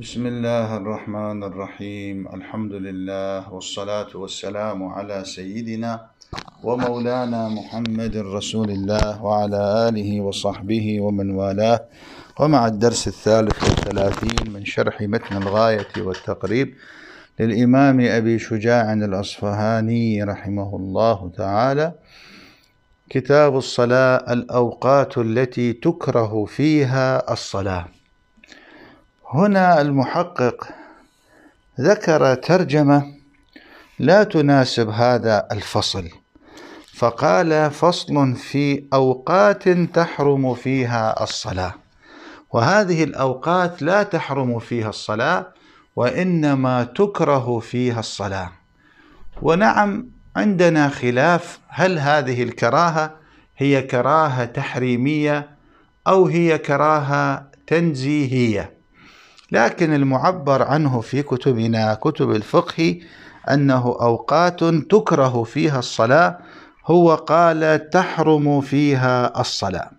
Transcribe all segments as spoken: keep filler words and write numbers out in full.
بسم الله الرحمن الرحيم. الحمد لله والصلاة والسلام على سيدنا ومولانا محمد رسول الله وعلى آله وصحبه ومن والاه. ومع الدرس الثالث والثلاثين من شرح متن الغاية والتقريب للإمام أبي شجاع الأصفهاني رحمه الله تعالى. كتاب الصلاة، الأوقات التي تكره فيها الصلاة. هنا المحقق ذكر ترجمة لا تناسب هذا الفصل، فقال: فصل في أوقات تحرم فيها الصلاة. وهذه الأوقات لا تحرم فيها الصلاة، وإنما تكره فيها الصلاة. ونعم، عندنا خلاف، هل هذه الكراهة هي كراهة تحريمية أو هي كراهة تنزيهية؟ لكن المعبر عنه في كتبنا كتب الفقه أنه أوقات تكره فيها الصلاة، هو قال تحرم فيها الصلاة.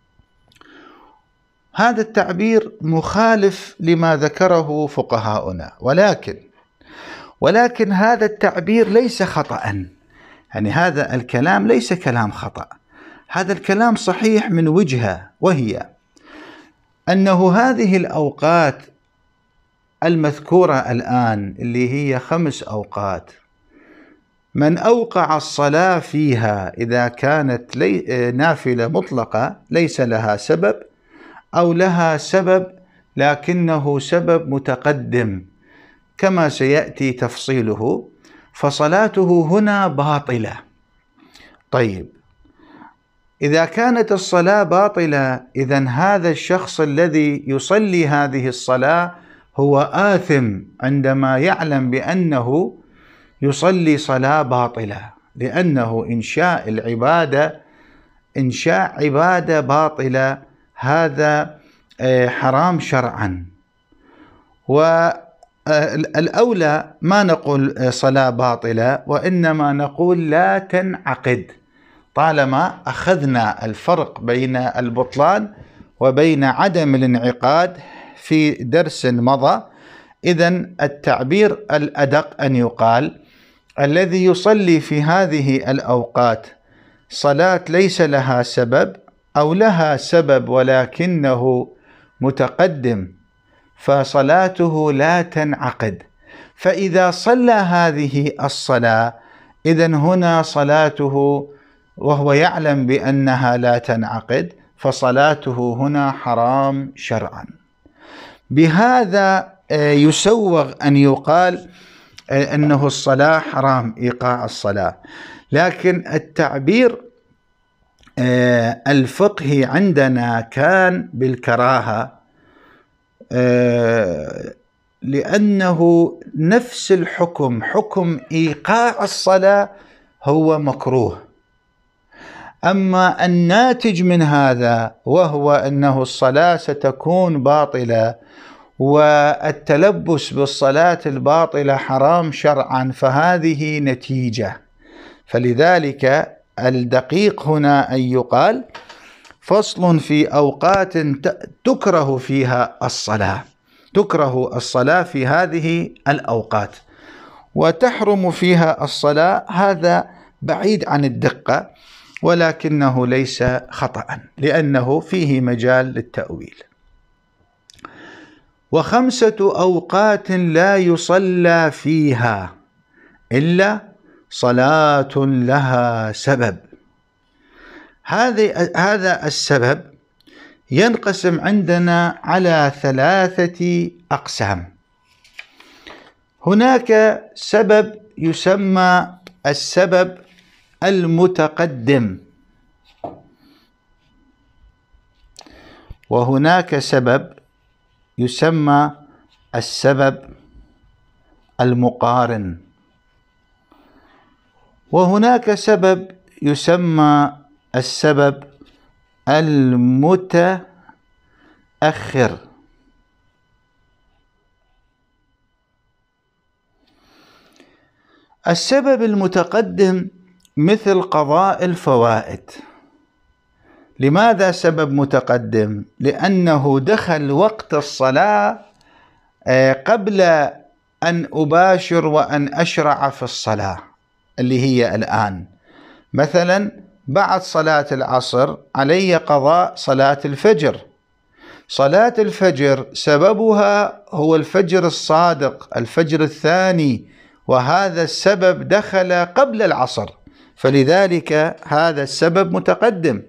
هذا التعبير مخالف لما ذكره فقهاؤنا، ولكن ولكن هذا التعبير ليس خطأ، يعني هذا الكلام ليس كلام خطأ، هذا الكلام صحيح من وجهة، وهي أنه هذه الأوقات المذكورة الآن اللي هي خمس أوقات، من أوقع الصلاة فيها إذا كانت لي نافلة مطلقة ليس لها سبب، أو لها سبب لكنه سبب متقدم كما سيأتي تفصيله، فصلاته هنا باطلة. طيب، إذا كانت الصلاة باطلة، إذن هذا الشخص الذي يصلي هذه الصلاة هو آثم عندما يعلم بأنه يصلي صلاة باطلة، لأنه إنشاء العبادة إنشاء عبادة باطلة هذا حرام شرعا. والأولى ما نقول صلاة باطلة، وإنما نقول لا تنعقد، طالما أخذنا الفرق بين البطلان وبين عدم الانعقاد في درس مضى. إذن التعبير الأدق أن يقال: الذي يصلي في هذه الأوقات صلاة ليس لها سبب، أو لها سبب ولكنه متقدم، فصلاته لا تنعقد. فإذا صلى هذه الصلاة، إذن هنا صلاته وهو يعلم بأنها لا تنعقد، فصلاته هنا حرام شرعا. بهذا يسوغ أن يقال أنه الصلاة حرام، إيقاع الصلاة. لكن التعبير الفقهي عندنا كان بالكراهة، لأنه نفس الحكم، حكم إيقاع الصلاة هو مكروه. أما الناتج من هذا وهو أنه الصلاة ستكون باطلة، والتلبس بالصلاة الباطلة حرام شرعا، فهذه نتيجة. فلذلك الدقيق هنا أن يقال: فصل في أوقات تكره فيها الصلاة، تكره الصلاة في هذه الأوقات وتحرم فيها الصلاة. هذا بعيد عن الدقة، ولكنه ليس خطأ، لأنه فيه مجال للتأويل. وخمسة أوقات لا يصلى فيها إلا صلاة لها سبب. هذا السبب ينقسم عندنا على ثلاثة أقسام. هناك سبب يسمى السبب المتقدم، وهناك سبب يسمى السبب المقارن، وهناك سبب يسمى السبب المتأخر. السبب المتقدم مثل قضاء الفوائد. لماذا سبب متقدم؟ لأنه دخل وقت الصلاة قبل أن أباشر وأن أشرع في الصلاة اللي هي الآن. مثلا بعد صلاة العصر علي قضاء صلاة الفجر. صلاة الفجر سببها هو الفجر الصادق، الفجر الثاني، وهذا السبب دخل قبل العصر، فلذلك هذا السبب متقدم.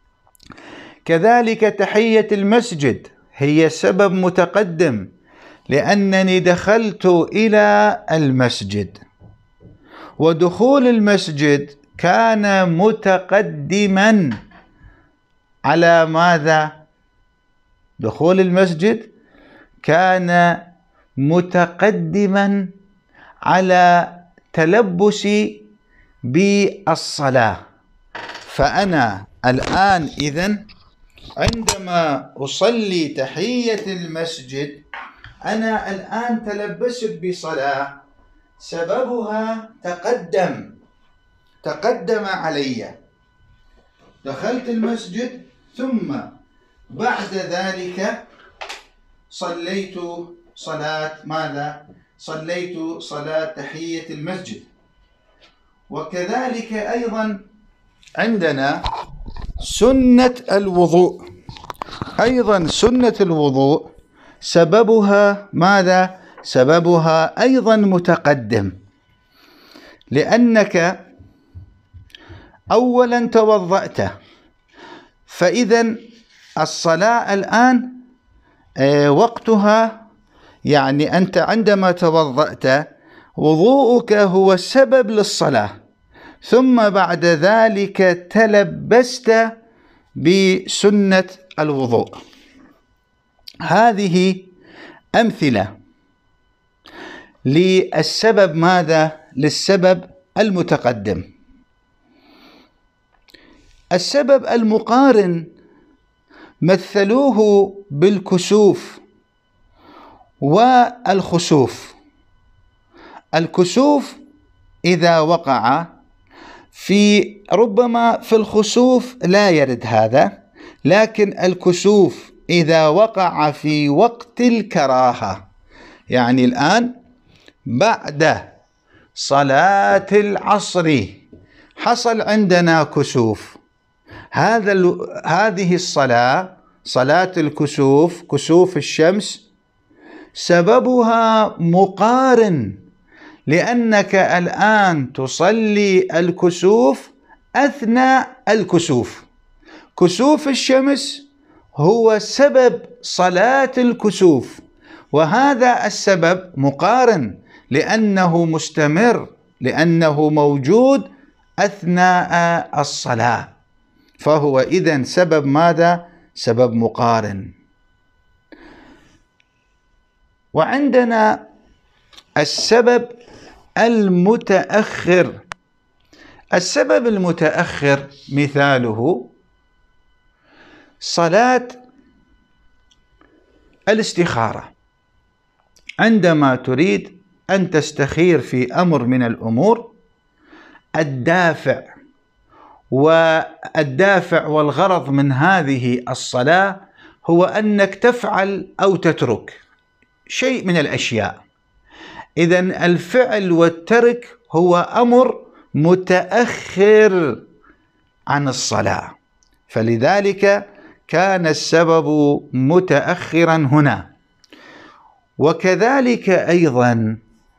كذلك تحية المسجد هي سبب متقدم، لأنني دخلت إلى المسجد، ودخول المسجد كان متقدما على ماذا؟ دخول المسجد كان متقدما على تلبسي بالصلاة. فأنا الآن إذن عندما أصلي تحية المسجد أنا الآن تلبست بصلاة سببها تقدم تقدم علي. دخلت المسجد ثم بعد ذلك صليت صلاة ماذا؟ صليت صلاة تحية المسجد. وكذلك أيضا عندنا سنة الوضوء، أيضا سنة الوضوء سببها ماذا؟ سببها أيضا متقدم، لأنك أولا توضأت، فإذا الصلاة الآن وقتها، يعني أنت عندما توضأت وضوءك هو السبب للصلاة، ثم بعد ذلك تلبست بسنة الوضوء. هذه أمثلة للسبب ماذا؟ للسبب المتقدم. السبب المقارن مثلوه بالكسوف والخسوف. الكسوف إذا وقع في ربما في الخسوف لا يرد هذا، لكن الكسوف إذا وقع في وقت الكراهة، يعني الآن بعد صلاة العصر حصل عندنا كسوف، هذا هذه الصلاة صلاة الكسوف، كسوف الشمس، سببها مقارن، لأنك الآن تصلي الكسوف أثناء الكسوف. كسوف الشمس هو سبب صلاة الكسوف، وهذا السبب مقارن لأنه مستمر، لأنه موجود أثناء الصلاة، فهو إذن سبب ماذا؟ سبب مقارن. وعندنا السبب المتأخر. السبب المتأخر مثاله صلاة الاستخارة. عندما تريد أن تستخير في أمر من الأمور، الدافع والدافع والغرض من هذه الصلاة هو أنك تفعل أو تترك شيء من الأشياء. إذن الفعل والترك هو أمر متأخر عن الصلاة، فلذلك كان السبب متأخرا هنا. وكذلك أيضا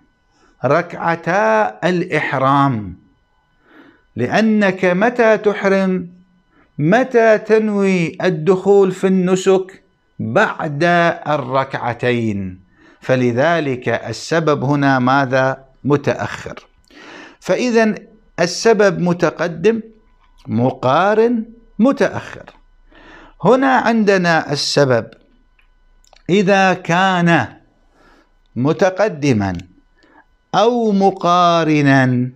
ركعتا الإحرام، لأنك متى تحرم؟ متى تنوي الدخول في النسك؟ بعد الركعتين، فلذلك السبب هنا ماذا؟ متأخر. فإذا السبب متقدم، مقارن، متأخر. هنا عندنا السبب إذا كان متقدما أو مقارنا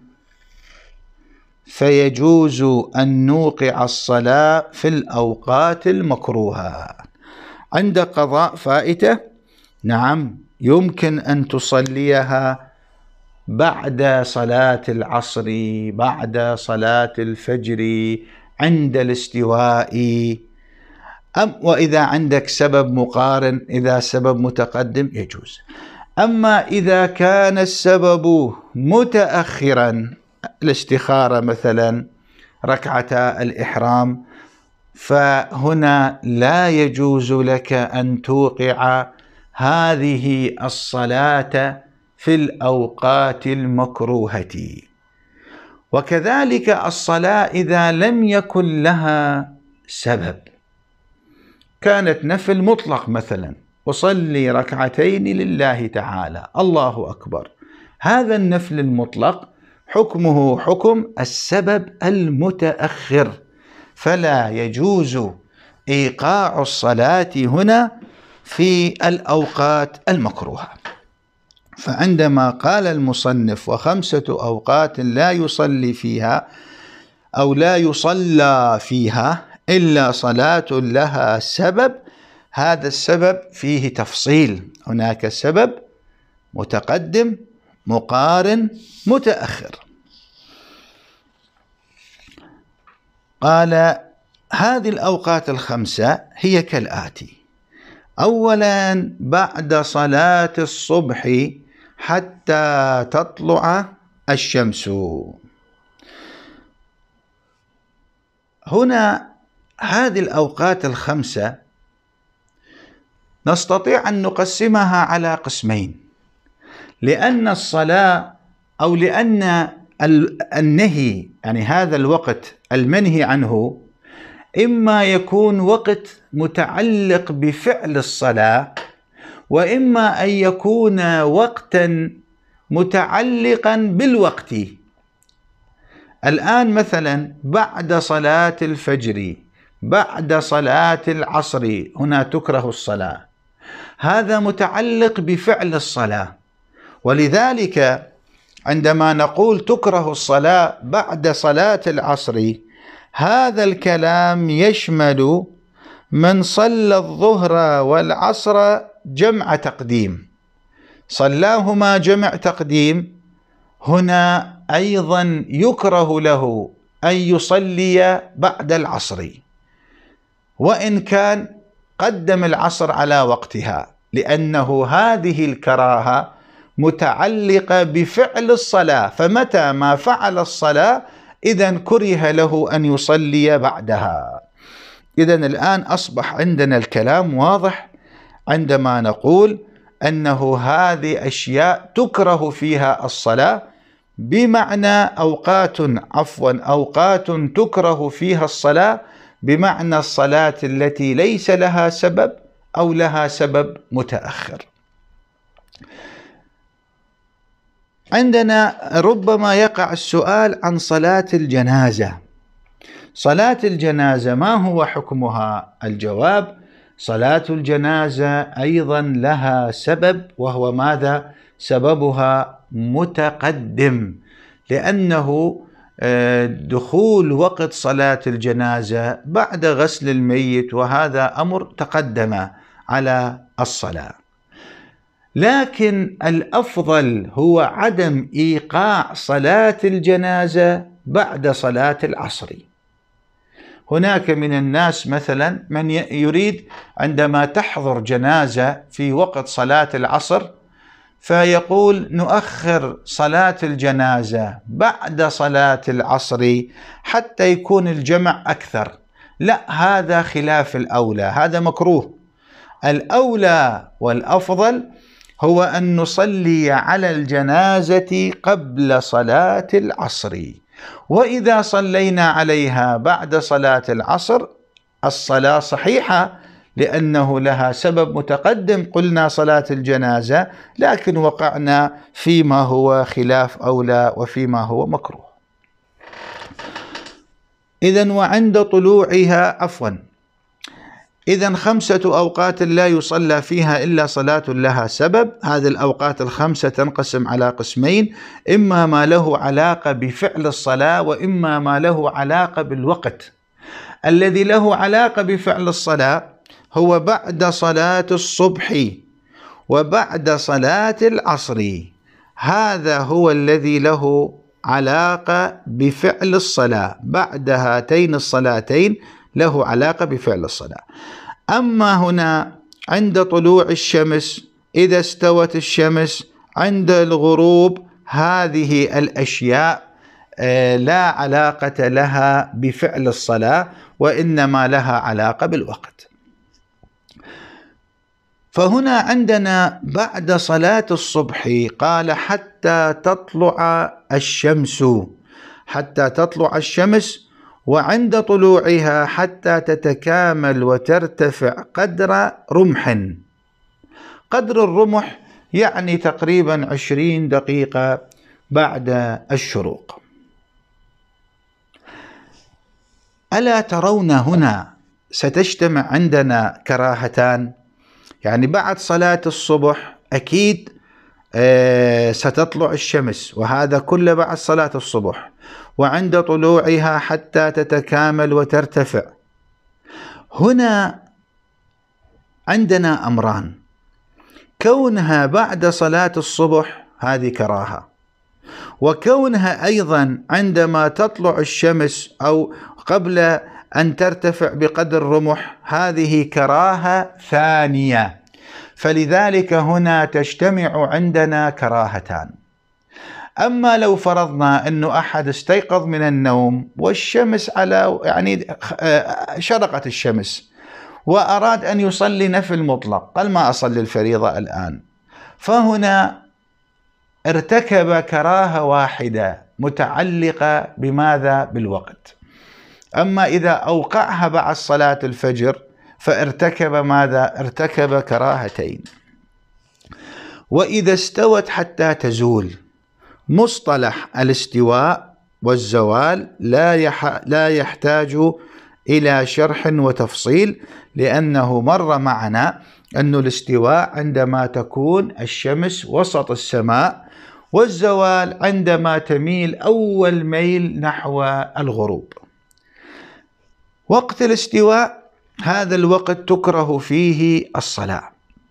فيجوز أن نوقع الصلاة في الأوقات المكروهة. عند قضاء فائتة، نعم يمكن أن تصليها بعد صلاة العصر، بعد صلاة الفجر، عند الاستواء، أم وإذا عندك سبب مقارن، إذا سبب متقدم يجوز. أما إذا كان السبب متأخرا، الاستخارة مثلا، ركعتا الإحرام، فهنا لا يجوز لك أن توقع هذه الصلاة في الأوقات المكروهة. وكذلك الصلاة إذا لم يكن لها سبب، كانت نفل مطلق مثلا، أصلي ركعتين لله تعالى، الله أكبر، هذا النفل المطلق حكمه حكم السبب المتأخر، فلا يجوز إيقاع الصلاة هنا في الأوقات المكروهة. فعندما قال المصنف وخمسة أوقات لا يصلي فيها أو لا يصلى فيها إلا صلاة لها سبب، هذا السبب فيه تفصيل، هناك سبب متقدم مقارن متأخر. قال هذه الأوقات الخمسة هي كالآتي: أولا بعد صلاة الصبح حتى تطلع الشمس. هنا هذه الأوقات الخمسة نستطيع أن نقسمها على قسمين، لأن الصلاة أو لأن النهي، يعني هذا الوقت المنهي عنه، إما يكون وقت متعلق بفعل الصلاة، وإما أن يكون وقتا متعلقا بالوقت. الآن مثلا بعد صلاة الفجر، بعد صلاة العصر، هنا تكره الصلاة، هذا متعلق بفعل الصلاة، ولذلك عندما نقول تكره الصلاة بعد صلاة العصر، هذا الكلام يشمل من صلى الظهر والعصر جمع تقديم، صلاهما جمع تقديم، هنا أيضا يكره له أن يصلي بعد العصر، وإن كان قدم العصر على وقتها، لأنه هذه الكراهة متعلقة بفعل الصلاة، فمتى ما فعل الصلاة إذن كره له أن يصلي بعدها. إذن الآن أصبح عندنا الكلام واضح عندما نقول أنه هذه أشياء تكره فيها الصلاة، بمعنى أوقات عفوا أوقات تكره فيها الصلاة، بمعنى الصلاة التي ليس لها سبب أو لها سبب متأخر. عندنا ربما يقع السؤال عن صلاة الجنازة. صلاة الجنازة ما هو حكمها؟ الجواب: صلاة الجنازة أيضا لها سبب، وهو ماذا؟ سببها متقدم، لأنه دخول وقت صلاة الجنازة بعد غسل الميت، وهذا أمر تقدم على الصلاة. لكن الأفضل هو عدم إيقاع صلاة الجنازة بعد صلاة العصر. هناك من الناس مثلا من يريد عندما تحضر جنازة في وقت صلاة العصر فيقول نؤخر صلاة الجنازة بعد صلاة العصر حتى يكون الجمع أكثر. لا، هذا خلاف الأولى، هذا مكروه. الأولى والأفضل هو أن نصلي على الجنازة قبل صلاة العصر، وإذا صلينا عليها بعد صلاة العصر الصلاة صحيحة، لأنه لها سبب متقدم، قلنا صلاة الجنازة، لكن وقعنا فيما هو خلاف أولى وفيما هو مكروه. إذن وعند طلوعها عفوا إذن خمسة أوقات لا يصلى فيها إلا صلاة لها سبب. هذه الأوقات الخمسة تنقسم على قسمين: إما ما له علاقة بفعل الصلاة، وإما ما له علاقة بالوقت. الذي له علاقة بفعل الصلاة هو بعد صلاة الصبح وبعد صلاة العصر، هذا هو الذي له علاقة بفعل الصلاة، بعد هاتين الصلاتين له علاقة بفعل الصلاة. أما هنا عند طلوع الشمس، إذا استوت الشمس، عند الغروب، هذه الأشياء لا علاقة لها بفعل الصلاة، وإنما لها علاقة بالوقت. فهنا عندنا بعد صلاة الصبح قال حتى تطلع الشمس، حتى تطلع الشمس، وعند طلوعها حتى تتكامل وترتفع قدر رمح. قدر الرمح يعني تقريبا عشرين دقيقة بعد الشروق. ألا ترون هنا ستجتمع عندنا كراهتان؟ يعني بعد صلاة الصبح أكيد ستطلع الشمس، وهذا كله بعد صلاة الصبح، وعند طلوعها حتى تتكامل وترتفع. هنا عندنا أمران: كونها بعد صلاة الصبح هذه كراهة، وكونها أيضا عندما تطلع الشمس أو قبل أن ترتفع بقدر رمح هذه كراهة ثانية. فلذلك هنا تجتمع عندنا كراهتان. أما لو فرضنا أنه أحد استيقظ من النوم والشمس على يعني شرقت الشمس وأراد أن يصلي نفل مطلق، قال ما أصلي الفريضة الآن، فهنا ارتكب كراهة واحدة متعلقة بماذا؟ بالوقت. أما إذا أوقعها بعد صلاة الفجر فارتكب ماذا؟ ارتكب كراهتين. وإذا استوت حتى تزول، مصطلح الاستواء والزوال لا يح لا يحتاج إلى شرح وتفصيل، لأنه مر معنا أن الاستواء عندما تكون الشمس وسط السماء، والزوال عندما تميل أول ميل نحو الغروب. وقت الاستواء هذا الوقت تكره فيه الصلاة.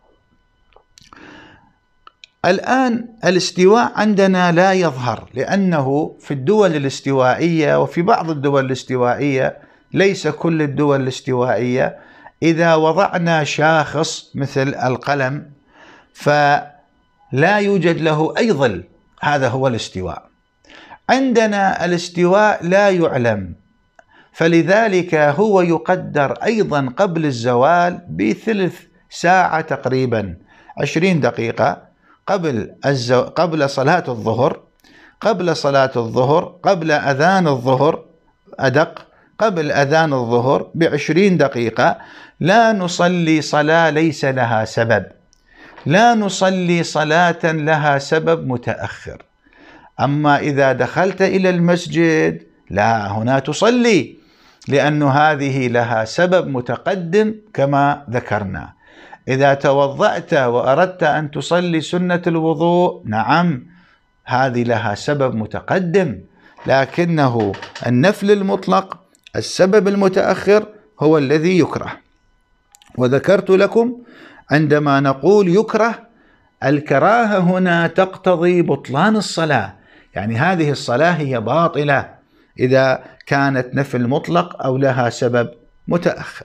الآن الاستواء عندنا لا يظهر، لأنه في الدول الاستوائية وفي بعض الدول الاستوائية، ليس كل الدول الاستوائية، إذا وضعنا شاخص مثل القلم فلا يوجد له أي ظل، هذا هو الاستواء. عندنا الاستواء لا يعلم، فلذلك هو يقدر أيضا قبل الزوال بثلث ساعة تقريبا، عشرين دقيقة قبل الزو... قبل صلاة الظهر، قبل صلاة الظهر، قبل أذان الظهر، أدق قبل أذان الظهر بعشرين دقيقة لا نصلي صلاة ليس لها سبب، لا نصلي صلاة لها سبب متأخر. أما إذا دخلت إلى المسجد لا، هنا تصلي، لأن هذه لها سبب متقدم كما ذكرنا. إذا توضأت وأردت أن تصلي سنة الوضوء، نعم هذه لها سبب متقدم، لكنه النفل المطلق السبب المتأخر هو الذي يكره. وذكرت لكم عندما نقول يكره، الكراهة هنا تقتضي بطلان الصلاة، يعني هذه الصلاة هي باطلة إذا كانت نفل مطلق أو لها سبب متأخر.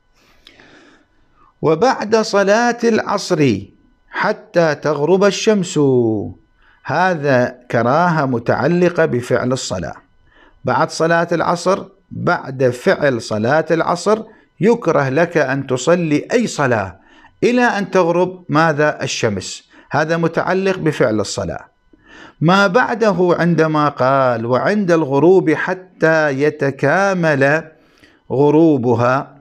وبعد صلاة العصر حتى تغرب الشمس، هذا كراهة متعلقة بفعل الصلاة. بعد صلاة العصر، بعد فعل صلاة العصر، يكره لك أن تصلي أي صلاة إلى أن تغرب ماذا؟ الشمس، هذا متعلق بفعل الصلاة. ما بعده عندما قال وعند الغروب حتى يتكامل غروبها،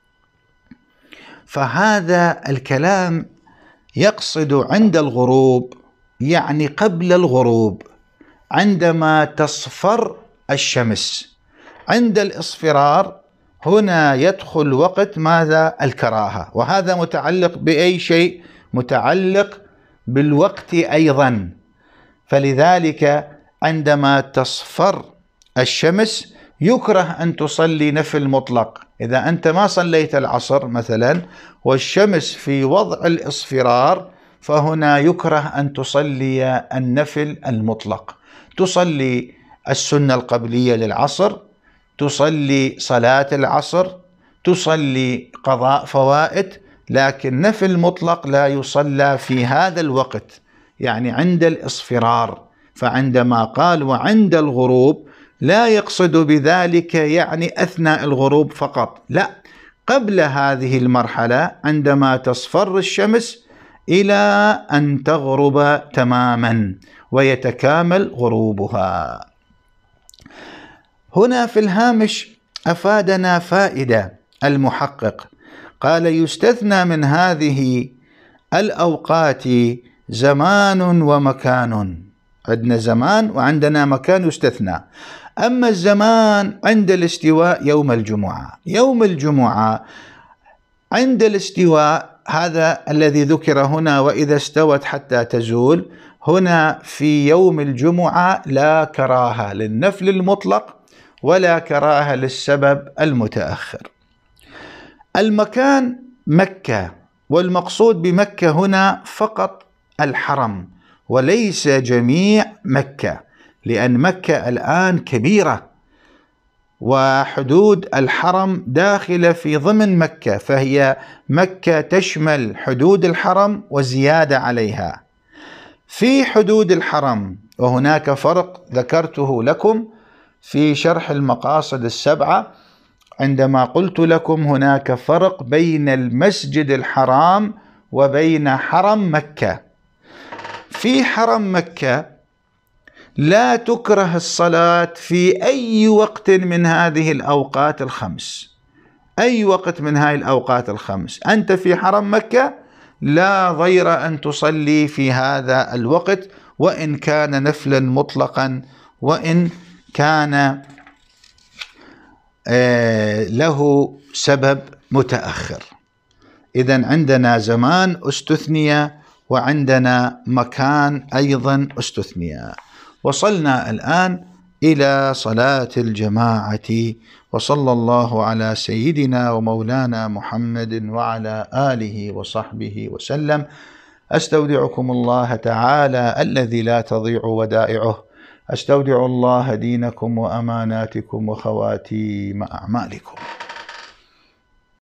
فهذا الكلام يقصد عند الغروب، يعني قبل الغروب، عندما تصفر الشمس. عند الإصفرار هنا يدخل وقت ماذا؟ الكراهة، وهذا متعلق بأي شيء؟ متعلق بالوقت أيضا. فلذلك عندما تصفر الشمس يكره أن تصلي نفل مطلق. إذا أنت ما صليت العصر مثلا والشمس في وضع الإصفرار، فهنا يكره أن تصلي النفل المطلق، تصلي السنة القبلية للعصر، تصلي صلاة العصر، تصلي قضاء فوائت، لكن نفل مطلق لا يصلى في هذا الوقت، يعني عند الإصفرار. فعندما قال وعند الغروب لا يقصد بذلك يعني أثناء الغروب فقط، لا، قبل هذه المرحلة عندما تصفر الشمس إلى أن تغرب تماما ويتكامل غروبها. هنا في الهامش أفادنا فائدة المحقق، قال يستثنى من هذه الأوقات زمان ومكان. عندنا زمان وعندنا مكان يستثنى. أما الزمان عند الاستواء يوم الجمعة، يوم الجمعة عند الاستواء هذا الذي ذكر هنا وإذا استوت حتى تزول، هنا في يوم الجمعة لا كراهة للنفل المطلق ولا كراهة للسبب المتأخر. المكان مكة، والمقصود بمكة هنا فقط الحرم وليس جميع مكة، لأن مكة الآن كبيرة وحدود الحرم داخلة في ضمن مكة، فهي مكة تشمل حدود الحرم وزيادة عليها. في حدود الحرم وهناك فرق ذكرته لكم في شرح المقاصد السبعة عندما قلت لكم هناك فرق بين المسجد الحرام وبين حرم مكة. في حرم مكة لا تكره الصلاة في أي وقت من هذه الأوقات الخمس، أي وقت من هذه الأوقات الخمس أنت في حرم مكة لا ضير أن تصلي في هذا الوقت، وإن كان نفلا مطلقا وإن كان له سبب متأخر. إذن عندنا زمان استثني وعندنا مكان أيضا استثني. وصلنا الآن إلى صلاة الجماعة، وصلى الله على سيدنا ومولانا محمد وعلى آله وصحبه وسلم. أستودعكم الله تعالى الذي لا تضيع ودائعه، أستودع الله دينكم وأماناتكم وخواتيم أعمالكم.